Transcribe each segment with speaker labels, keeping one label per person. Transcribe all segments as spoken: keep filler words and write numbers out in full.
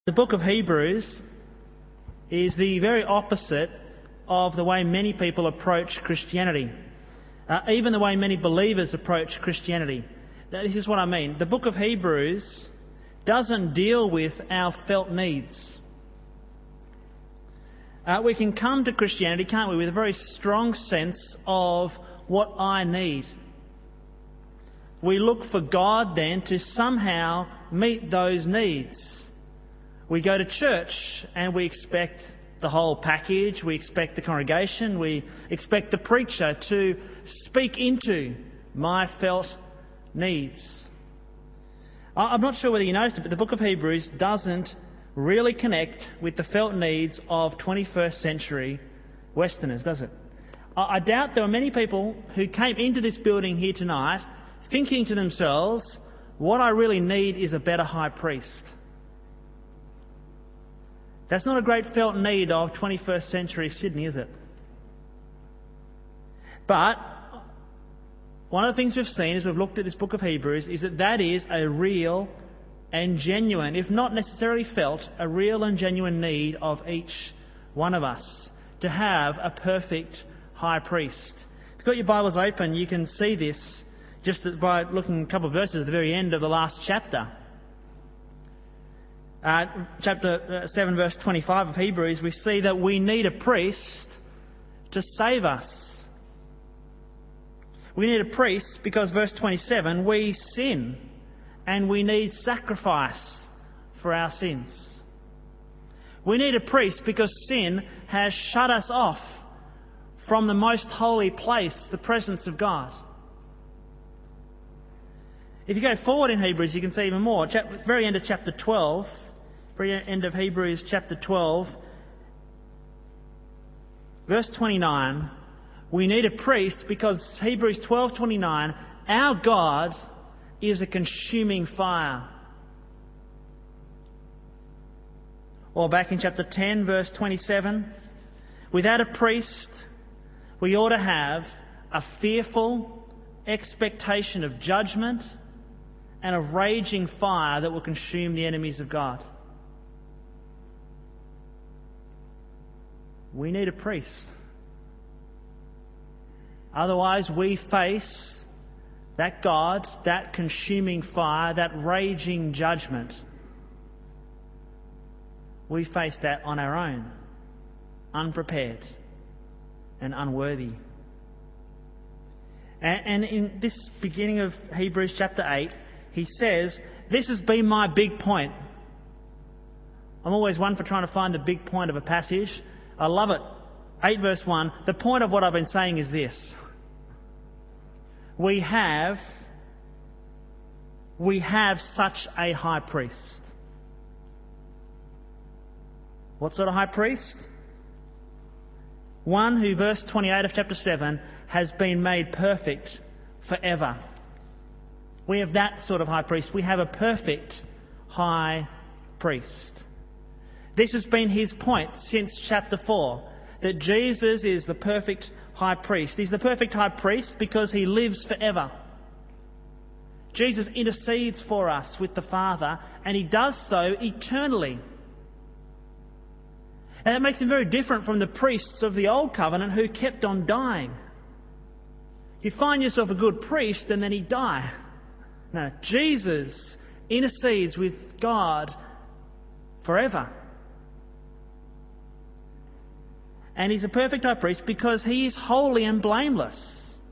Speaker 1: The book of Hebrews is the very opposite of the way many people approach Christianity, uh, even the way many believers approach Christianity. Now, this is what I mean. The book of Hebrews doesn't deal with our felt needs. Uh, we can come to Christianity, can't we, with a very strong sense of what I need. We look for God then to somehow meet those needs. We go to church and we expect the whole package. We expect the congregation. We expect the preacher to speak into my felt needs. I'm not sure whether you noticed it, but the book of Hebrews doesn't really connect with the felt needs of twenty-first century Westerners, does it? I doubt there were many people who came into this building here tonight thinking to themselves, what I really need is a better high priest. That's not a great felt need of twenty-first century Sydney, is it? But one of the things we've seen as we've looked at this book of Hebrews is that that is a real and genuine, if not necessarily felt, a real and genuine need of each one of us to have a perfect high priest. If you've got your Bibles open, you can see this just by looking a couple of verses at the very end of the last chapter. Uh, chapter seven, verse twenty-five of Hebrews, we see that we need a priest to save us. We need a priest because, verse twenty-seven, we sin and we need sacrifice for our sins. We need a priest because sin has shut us off from the most holy place, the presence of God. If you go forward in Hebrews, you can see even more. Chapter, very end of chapter twelve, very end of Hebrews chapter twelve, verse twenty-nine, we need a priest because Hebrews twelve twenty-nine, our God is a consuming fire. Or back in chapter ten, verse twenty-seven, without a priest, we ought to have a fearful expectation of judgment and of raging fire that will consume the enemies of God. We need a priest. Otherwise, we face that God, that consuming fire, that raging judgment. We face that on our own, unprepared and unworthy. And, and in this beginning of Hebrews chapter eight, he says, this has been my big point. I'm always one for trying to find the big point of a passage. I love it. eight verse one, the point of what I've been saying is this. We have, we have such a high priest. What sort of high priest? One who, verse twenty-eight of chapter seven, has been made perfect forever. We have that sort of high priest. We have a perfect high priest. This has been his point since chapter four, that Jesus is the perfect high priest. He's the perfect high priest because he lives forever. Jesus intercedes for us with the Father, and he does so eternally. And that makes him very different from the priests of the Old Covenant who kept on dying. You find yourself a good priest and then he'd die. No, Jesus intercedes with God forever. And he's a perfect high priest because he is holy and blameless.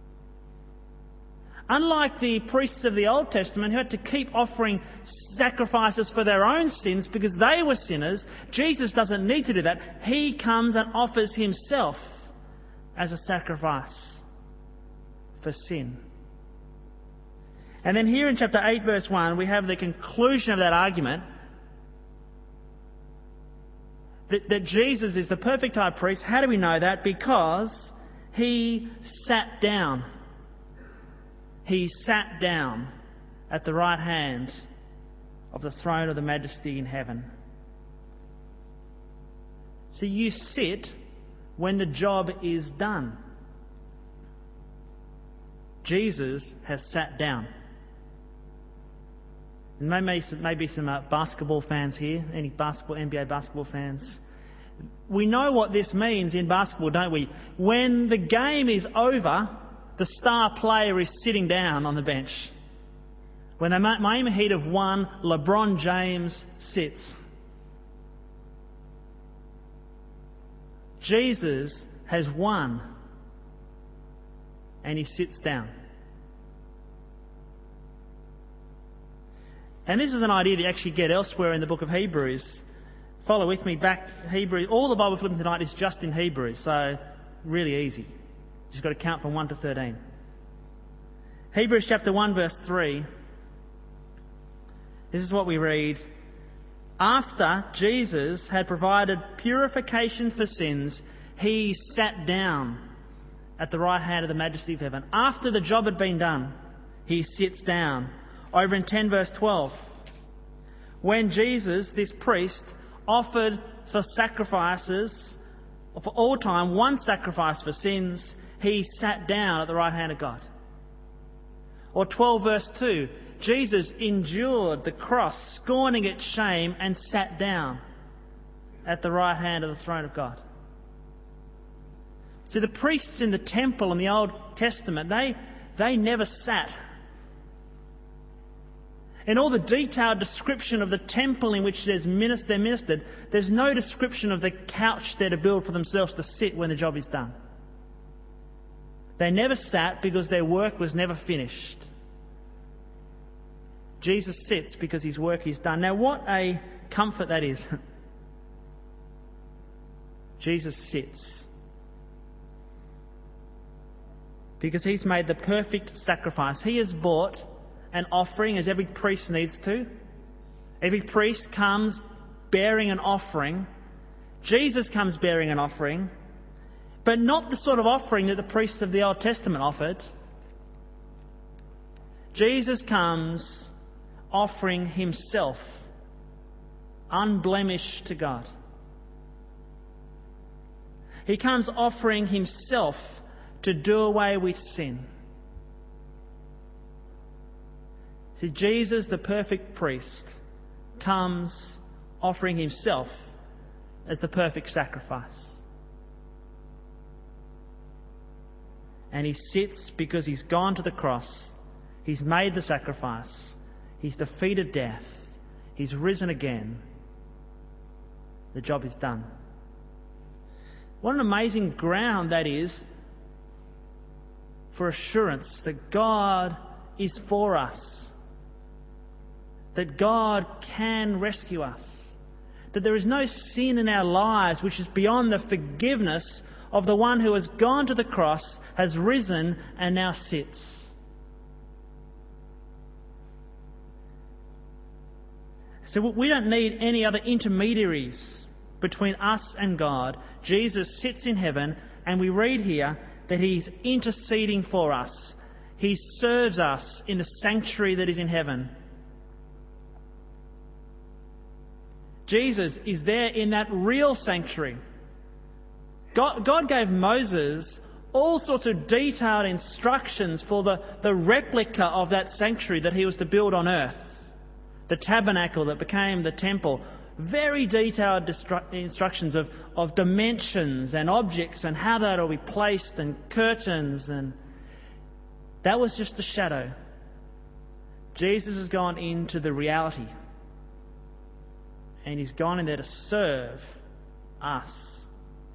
Speaker 1: Unlike the priests of the Old Testament who had to keep offering sacrifices for their own sins because they were sinners, Jesus doesn't need to do that. He comes and offers himself as a sacrifice for sin. And then here in chapter eight verse one, we have the conclusion of that argument that, that Jesus is the perfect high priest. How do we know that? Because he sat down. He sat down at the right hand of the throne of the majesty in heaven. So you sit when the job is done. Jesus has sat down. And maybe some, maybe some uh, basketball fans here, any basketball, N B A basketball fans. We know what this means in basketball, don't we? When the game is over, the star player is sitting down on the bench. When the Miami Heat have won, LeBron James sits. Jesus has won, and he sits down. And this is an idea that you actually get elsewhere in the book of Hebrews. Follow with me back Hebrews. All the Bible flipping tonight is just in Hebrews, so really easy. You've just got to count from one to thirteen. Hebrews chapter one verse three. This is what we read. After Jesus had provided purification for sins, he sat down at the right hand of the majesty of heaven. After the job had been done, he sits down. Over in ten verse twelve. When Jesus, this priest, offered for sacrifices, for all time, one sacrifice for sins, he sat down at the right hand of God. Or twelve verse two. Jesus endured the cross, scorning its shame, and sat down at the right hand of the throne of God. So the priests in the temple in the Old Testament, they, they never sat. In all the detailed description of the temple in which there's minister, they're ministered, there's no description of the couch they're to build for themselves to sit when the job is done. They never sat because their work was never finished. Jesus sits because his work is done. Now, what a comfort that is. Jesus sits because he's made the perfect sacrifice. He has bought an offering, as every priest needs to. Every priest comes bearing an offering. Jesus comes bearing an offering, but not the sort of offering that the priests of the Old Testament offered. Jesus comes offering himself unblemished to God. He comes offering himself to do away with sin. See, Jesus, the perfect priest, comes offering himself as the perfect sacrifice. And he sits because he's gone to the cross. He's made the sacrifice. He's defeated death. He's risen again. The job is done. What an amazing ground that is for assurance that God is for us. That God can rescue us. That there is no sin in our lives which is beyond the forgiveness of the one who has gone to the cross, has risen, and now sits. So we don't need any other intermediaries between us and God. Jesus sits in heaven, and we read here that he's interceding for us. He serves us in the sanctuary that is in heaven. Jesus is there in that real sanctuary. God, God gave Moses all sorts of detailed instructions for the, the replica of that sanctuary that he was to build on earth. The tabernacle that became the temple. Very detailed distru- instructions of, of dimensions and objects and how that will be placed and curtains. And that was just a shadow. Jesus has gone into the reality. And he's gone in there to serve us.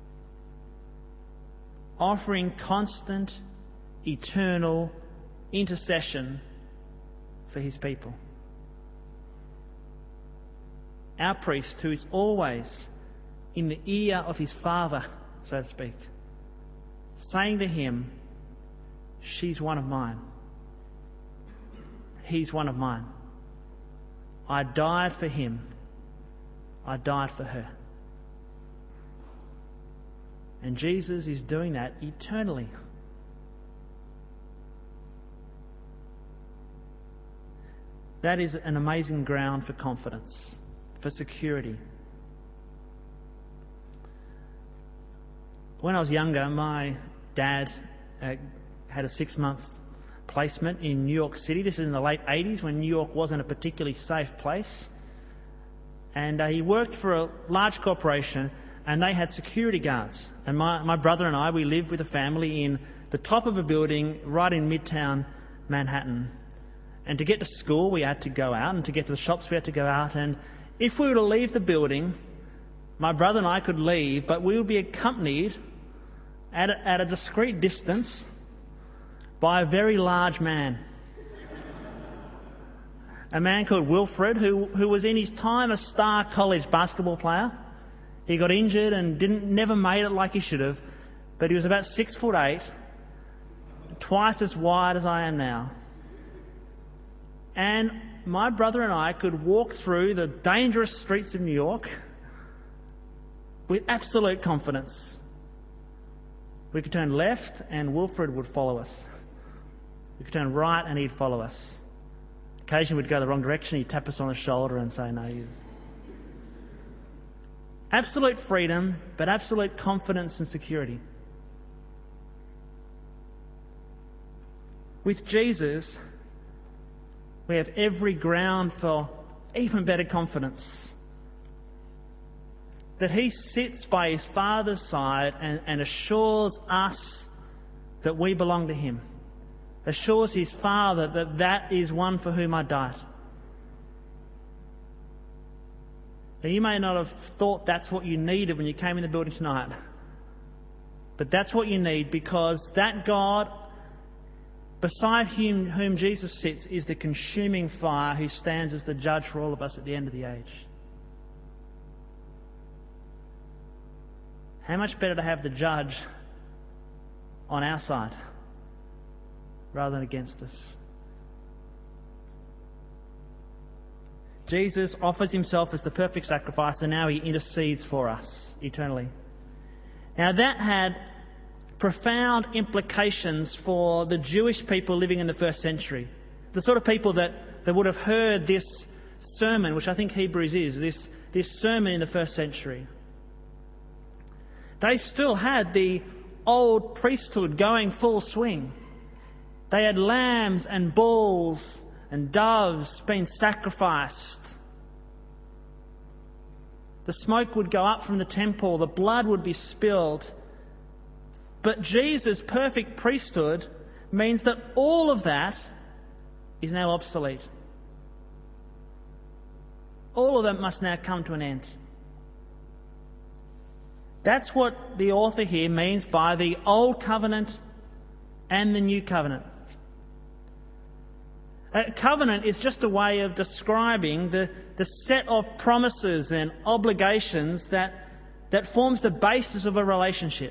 Speaker 1: Offering constant, eternal intercession for his people. Our priest, who is always in the ear of his Father, so to speak, saying to him, she's one of mine. He's one of mine. I died for him. I died for her. And Jesus is doing that eternally. That is an amazing ground for confidence, for security. When I was younger, my dad uh, had a six-month placement in New York City. This is in the late eighties when New York wasn't a particularly safe place. And uh, he worked for a large corporation, and they had security guards. And my, my brother and I, we lived with a family in the top of a building right in Midtown Manhattan. And to get to school, we had to go out, and to get to the shops, we had to go out. And if we were to leave the building, my brother and I could leave, but we would be accompanied at a, at a discreet distance by a very large man. A man called Wilfred, who, who was in his time a star college basketball player. He got injured and didn't never made it like he should have, but he was about six foot eight, twice as wide as I am now. And my brother and I could walk through the dangerous streets of New York with absolute confidence. We could turn left and Wilfred would follow us. We could turn right and he'd follow us. Occasionally we'd go the wrong direction, he'd tap us on the shoulder and say, no, you. Absolute freedom, but absolute confidence and security. With Jesus, we have every ground for even better confidence. That he sits by his Father's side and, and assures us that we belong to him. Assures his Father that that is one for whom I died. Now, you may not have thought that's what you needed when you came in the building tonight. But that's what you need, because that God, beside him whom Jesus sits, is the consuming fire who stands as the judge for all of us at the end of the age. How much better to have the judge on our side rather than against us. Jesus offers himself as the perfect sacrifice, and now he intercedes for us eternally. Now that had profound implications for the Jewish people living in the first century. The sort of people that, that would have heard this sermon, which I think Hebrews is, this, this sermon in the first century. They still had the old priesthood going full swing. They had lambs and bulls and doves being sacrificed. The smoke would go up from the temple, the blood would be spilled. But Jesus' perfect priesthood means that all of that is now obsolete. All of that must now come to an end. That's what the author here means by the Old Covenant and the New Covenant. A covenant is just a way of describing the, the set of promises and obligations that, that forms the basis of a relationship.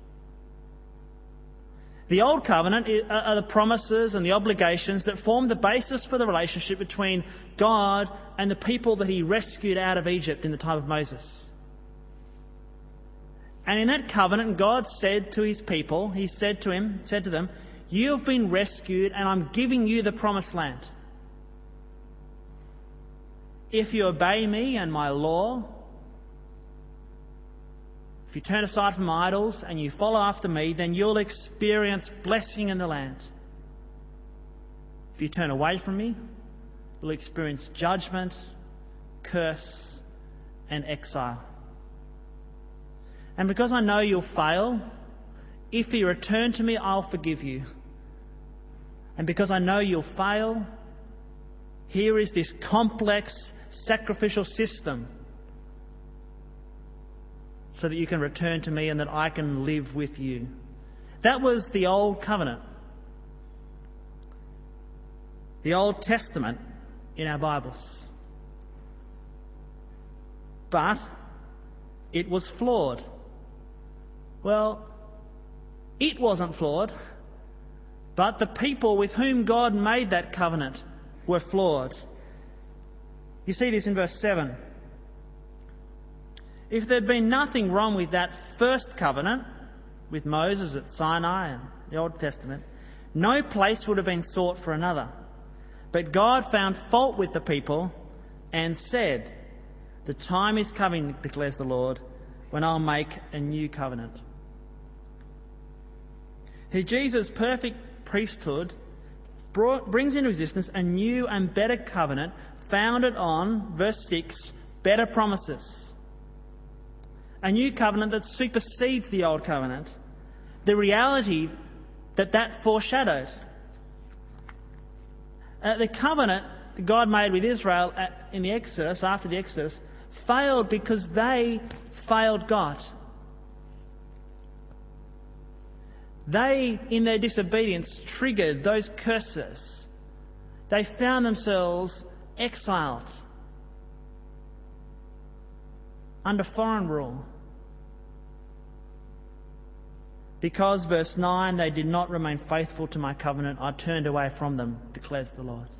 Speaker 1: The Old Covenant are the promises and the obligations that form the basis for the relationship between God and the people that he rescued out of Egypt in the time of Moses. And in that covenant, God said to his people, he said to him, said to them, "You have been rescued and I'm giving you the promised land. If you obey me and my law, if you turn aside from idols and you follow after me, then you'll experience blessing in the land. If you turn away from me, you'll experience judgment, curse, and exile. And because I know you'll fail, if you return to me, I'll forgive you. And because I know you'll fail, here is this complex sacrificial system so that you can return to me and that I can live with you." That was the Old Covenant. The Old Testament in our Bibles. But it was flawed. Well, it wasn't flawed, but the people with whom God made that covenant were flawed. You see this in verse seven. If there'd been nothing wrong with that first covenant, with Moses at Sinai and the Old Testament, no place would have been sought for another. But God found fault with the people and said, "The time is coming, declares the Lord, when I'll make a new covenant." Jesus' perfect priesthood brought, brings into existence a new and better covenant founded on, verse six, better promises. A new covenant that supersedes the old covenant, the reality that that foreshadows. Uh, the covenant that God made with Israel at, in the Exodus, after the Exodus, failed because they failed God. They, in their disobedience, triggered those curses. They found themselves exiled under foreign rule. Because, verse nine, they did not remain faithful to my covenant, I turned away from them, declares the Lord.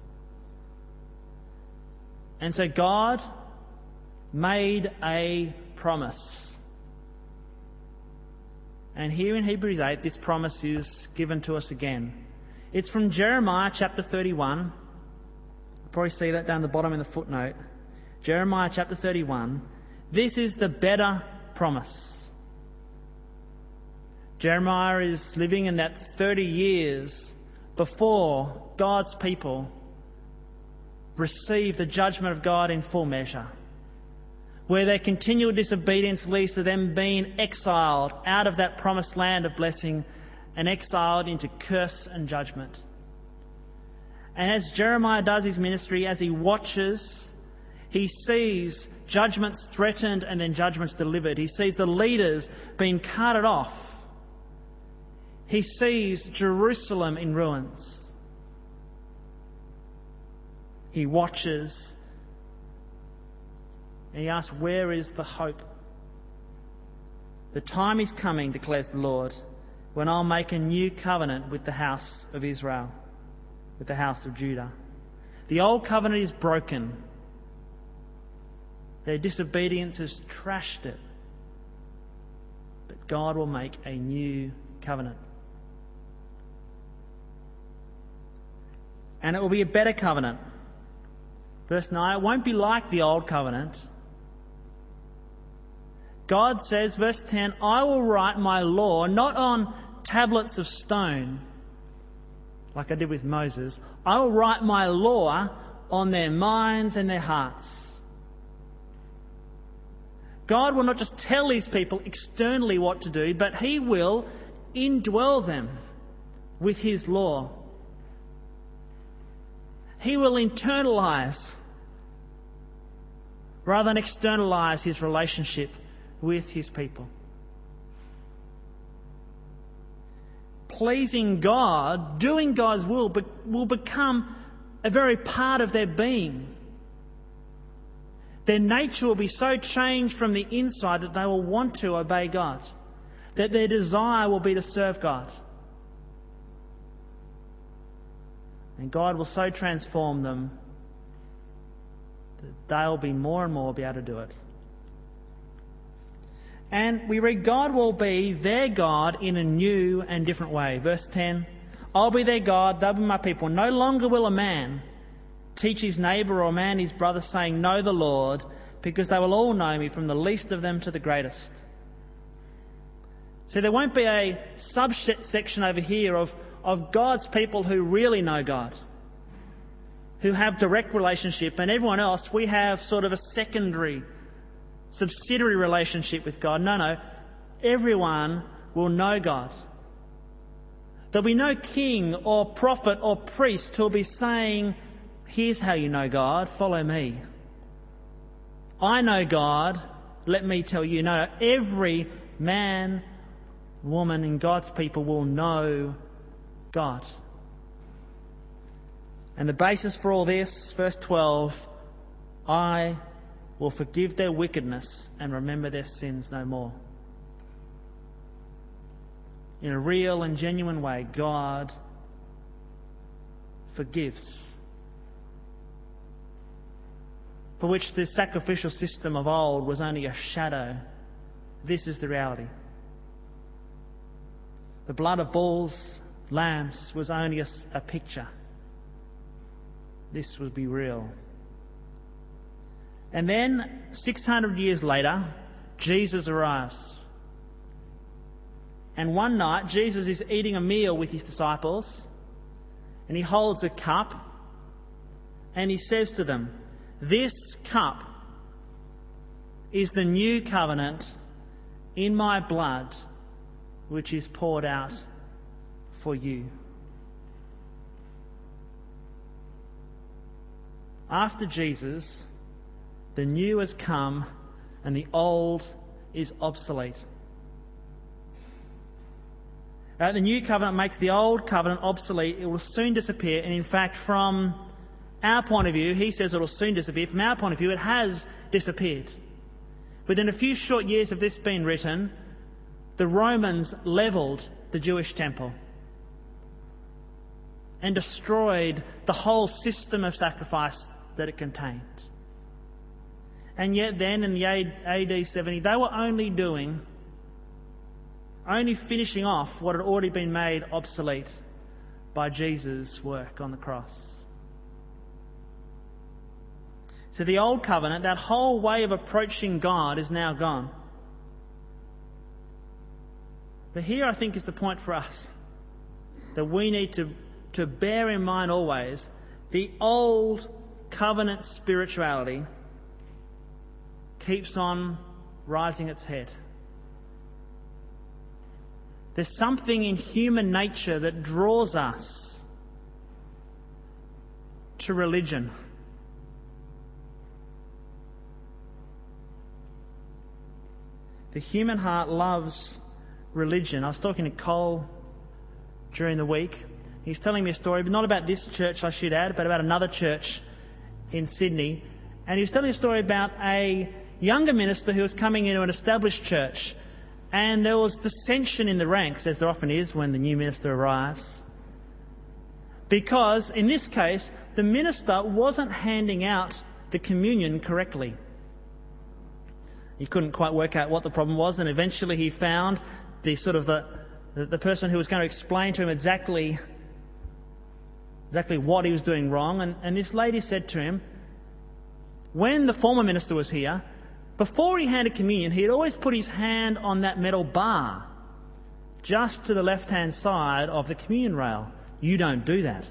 Speaker 1: And so God made a promise. And here in Hebrews eight, this promise is given to us again. It's from Jeremiah chapter thirty-one. You'll probably see that down the bottom in the footnote. Jeremiah chapter thirty-one. This is the better promise. Jeremiah is living in that thirty years before God's people receive the judgment of God in full measure, where their continual disobedience leads to them being exiled out of that promised land of blessing and exiled into curse and judgment. And as Jeremiah does his ministry, as he watches, he sees judgments threatened and then judgments delivered. He sees the leaders being carted off. He sees Jerusalem in ruins. He watches and he asks, where is the hope? The time is coming, declares the Lord, when I'll make a new covenant with the house of Israel, with the house of Judah. The old covenant is broken. Their disobedience has trashed it. But God will make a new covenant. And it will be a better covenant. Verse nine, it won't be like the old covenant. God says, verse ten, I will write my law not on tablets of stone, like I did with Moses. I will write my law on their minds and their hearts. God will not just tell his people externally what to do, but he will indwell them with his law. He will internalise rather than externalise his relationship with his people. Pleasing God, doing God's will, but will become a very part of their being. Their nature will be so changed from the inside that they will want to obey God, that their desire will be to serve God. And God will so transform them that they'll be more and more be able to do it. And we read, God will be their God in a new and different way. Verse ten, I'll be their God, they'll be my people. No longer will a man teach his neighbour or a man his brother, saying, know the Lord, because they will all know me, from the least of them to the greatest. So there won't be a subsection over here of of God's people who really know God, who have direct relationship, and everyone else, we have sort of a secondary, subsidiary relationship with God. No, no. Everyone will know God. There'll be no king or prophet or priest who'll be saying, here's how you know God, follow me. I know God, let me tell you. No, every man, woman in God's people will know God. And the basis for all this, verse twelve, I will forgive their wickedness and remember their sins no more. In a real and genuine way, God forgives. For which the sacrificial system of old was only a shadow. This is the reality. The blood of bulls, lambs was only a, a picture. This would be real. And then, six hundred years later, Jesus arrives. And one night, Jesus is eating a meal with his disciples. And he holds a cup and he says to them, "This cup is the new covenant in my blood, which is poured out for you." After Jesus, the new has come and the old is obsolete. Uh, the new covenant makes the old covenant obsolete. It will soon disappear. And in fact, from our point of view, he says it will soon disappear. From our point of view, it has disappeared. Within a few short years of this being written, the Romans levelled the Jewish temple and destroyed the whole system of sacrifice that it contained. And yet then, in the A D seventy, they were only doing, only finishing off what had already been made obsolete by Jesus' work on the cross. So the old covenant, that whole way of approaching God, is now gone. But here I think is the point for us, that we need to, to bear in mind always the old covenant spirituality keeps on rising its head. There's something in human nature that draws us to religion. The human heart loves religion. I was talking to Cole during the week. He's telling me a story, but not about this church, I should add, but about another church in Sydney. And he was telling a story about a younger minister who was coming into an established church. And there was dissension in the ranks, as there often is when the new minister arrives. Because, in this case, the minister wasn't handing out the communion correctly. He couldn't quite work out what the problem was, and eventually he found the sort of the, the person who was going to explain to him exactly, exactly what he was doing wrong. And, and this lady said to him, when the former minister was here, before he handed communion, he'd always put his hand on that metal bar just to the left-hand side of the communion rail. You don't do that.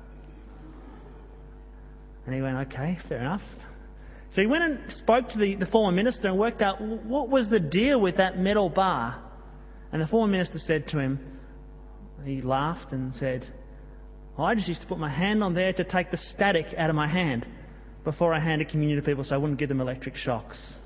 Speaker 1: And he went, okay, fair enough. So he went and spoke to the, the former minister and worked out what was the deal with that metal bar. And the former minister said to him, he laughed and said, I just used to put my hand on there to take the static out of my hand before I handed communion to people so I wouldn't give them electric shocks.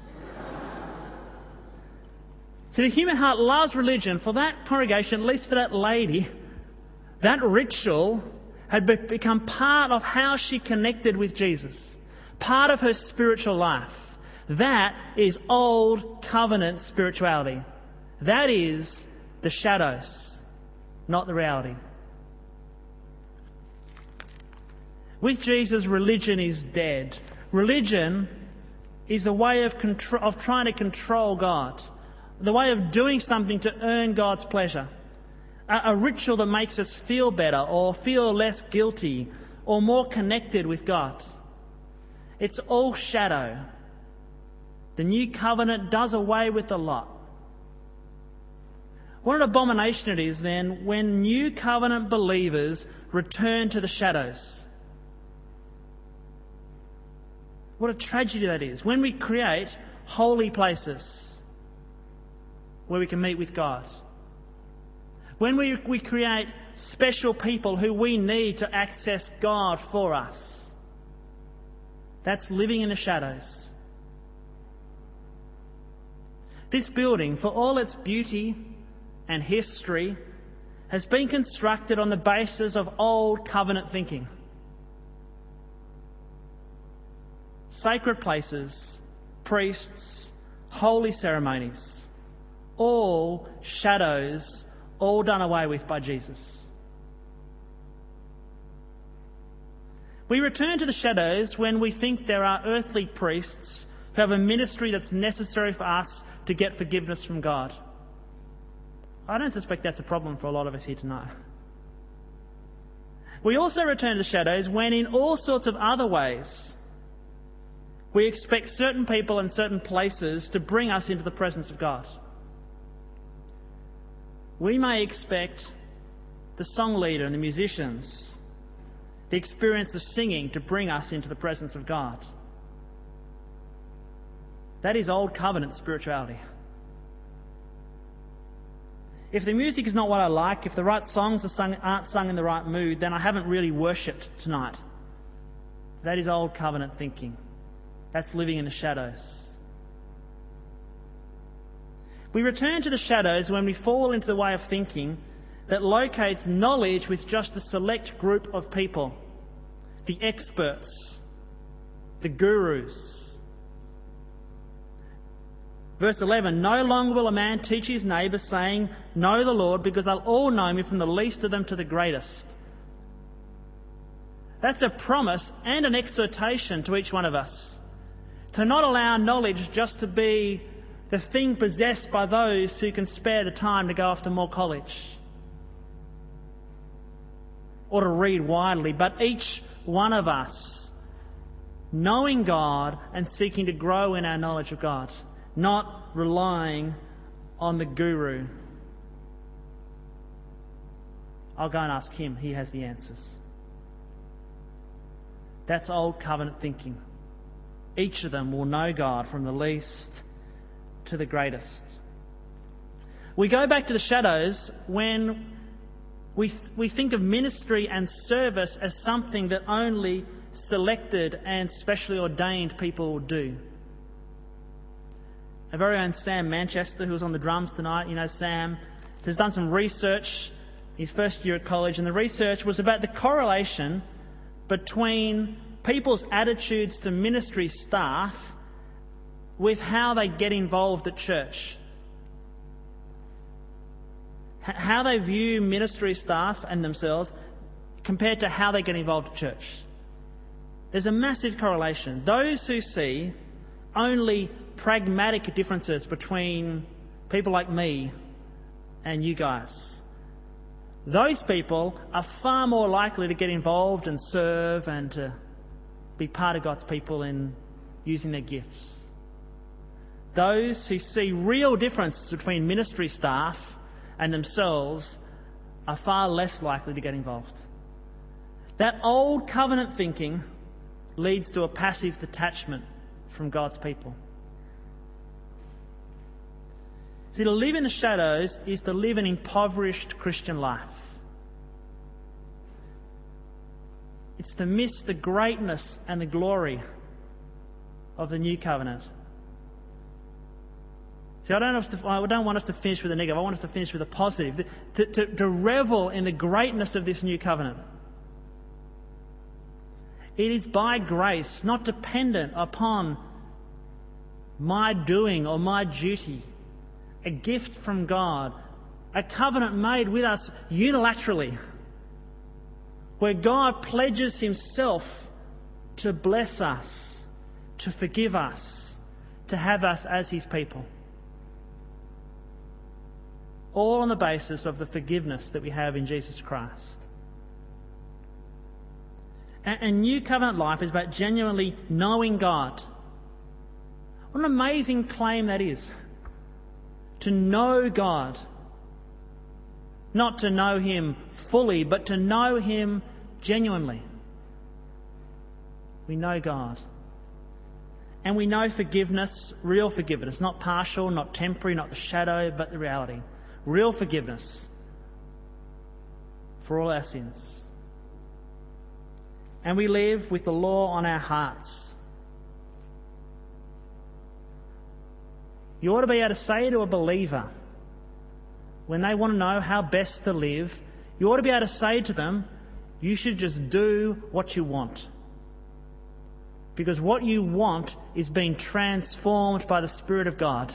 Speaker 1: So the human heart loves religion. For that congregation, at least for that lady, that ritual had be- become part of how she connected with Jesus, part of her spiritual life. That is old covenant spirituality. That is the shadows, not the reality. With Jesus, religion is dead. Religion is a way of contro- of trying to control God, the way of doing something to earn God's pleasure, a, a ritual that makes us feel better or feel less guilty or more connected with God. It's all shadow. The new covenant does away with the lot. What an abomination it is then when new covenant believers return to the shadows. What a tragedy that is. When we create holy places where we can meet with God. When we, we create special people who we need to access God for us. That's living in the shadows. This building, for all its beauty and history, has been constructed on the basis of old covenant thinking. Sacred places, priests, holy ceremonies, all shadows, all done away with by Jesus. We return to the shadows when we think there are earthly priests who have a ministry that's necessary for us to get forgiveness from God. I don't suspect that's a problem for a lot of us here tonight. We also return to the shadows when in all sorts of other ways we expect certain people and certain places to bring us into the presence of God. We may expect the song leader and the musicians the experience of singing to bring us into the presence of God. That is old covenant spirituality. If the music is not what I like, if the right songs are sung, aren't sung in the right mood, then I haven't really worshipped tonight. That is old covenant thinking. That's living in the shadows. We return to the shadows when we fall into the way of thinking that locates knowledge with just a select group of people. The experts, the gurus. Verse eleven, no longer will a man teach his neighbour, saying, know the Lord, because they'll all know me, from the least of them to the greatest. That's a promise and an exhortation to each one of us, to not allow knowledge just to be the thing possessed by those who can spare the time to go off to more college or to read widely, but each one of us knowing God and seeking to grow in our knowledge of God, not relying on the guru. I'll go and ask him. He has the answers. That's old covenant thinking. Each of them will know God from the least to the greatest. We go back to the shadows when we th- we think of ministry and service as something that only selected and specially ordained people will do. Our very own Sam Manchester, who was on the drums tonight, you know Sam, has done some research his first year at college, and the research was about the correlation between people's attitudes to ministry staff with how they get involved at church. H- how they view ministry staff and themselves compared to how they get involved at church. There's a massive correlation. Those who see only pragmatic differences between people like me and you guys, those people are far more likely to get involved and serve and to be part of God's people in using their gifts. Those who see real differences between ministry staff and themselves are far less likely to get involved. That old covenant thinking leads to a passive detachment from God's people. See, to live in the shadows is to live an impoverished Christian life. It's to miss the greatness and the glory of the new covenant. See, I don't, have to, I don't want us to finish with a negative. I want us to finish with a positive. To, to, to revel in the greatness of this new covenant. It is by grace, not dependent upon my doing or my duty. A gift from God. A covenant made with us unilaterally, where God pledges himself to bless us, to forgive us, to have us as his people. All on the basis of the forgiveness that we have in Jesus Christ. And new covenant life is about genuinely knowing God. What an amazing claim that is. To know God. Not to know him fully, but to know him genuinely. We know God. And we know forgiveness, real forgiveness, not partial, not temporary, not the shadow, but the reality. Real forgiveness for all our sins. And we live with the law on our hearts. You ought to be able to say to a believer, when they want to know how best to live, you ought to be able to say to them, you should just do what you want. Because what you want is being transformed by the Spirit of God.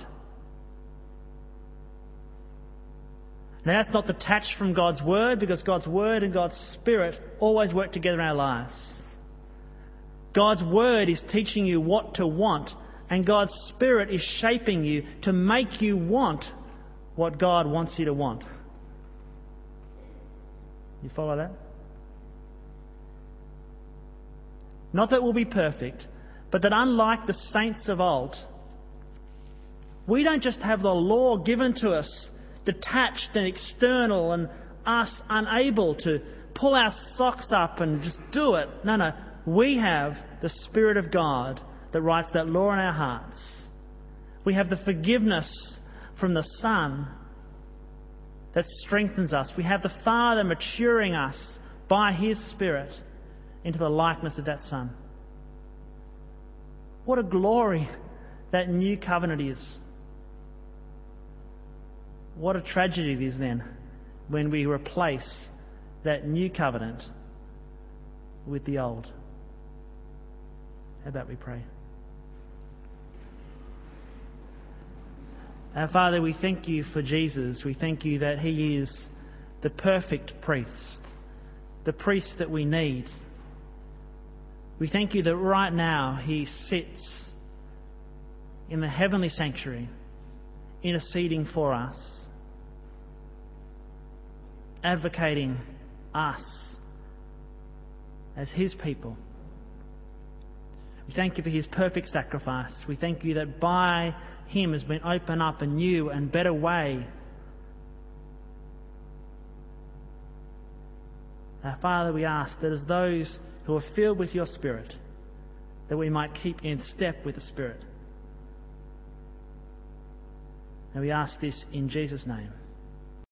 Speaker 1: Now that's not detached from God's Word, because God's Word and God's Spirit always work together in our lives. God's Word is teaching you what to want, and God's Spirit is shaping you to make you want what God wants you to want. You follow that? Not that we'll be perfect, but that unlike the saints of old, we don't just have the law given to us, detached and external, and us unable to pull our socks up and just do it. No, no. We have the Spirit of God that writes that law in our hearts. We have the forgiveness from the Son that strengthens us. We have the Father maturing us by His Spirit into the likeness of that Son. What a glory that new covenant is. What a tragedy it is then when we replace that new covenant with the old. How about we pray? Our Father, we thank you for Jesus. We thank you that He is the perfect priest, the priest that we need. We thank you that right now He sits in the heavenly sanctuary, interceding for us, advocating us as His people. We thank you for His perfect sacrifice. We thank you that by Him has been opened up a new and better way. Our Father, we ask that as those who are filled with your Spirit, that we might keep in step with the Spirit. And we ask this in Jesus' name.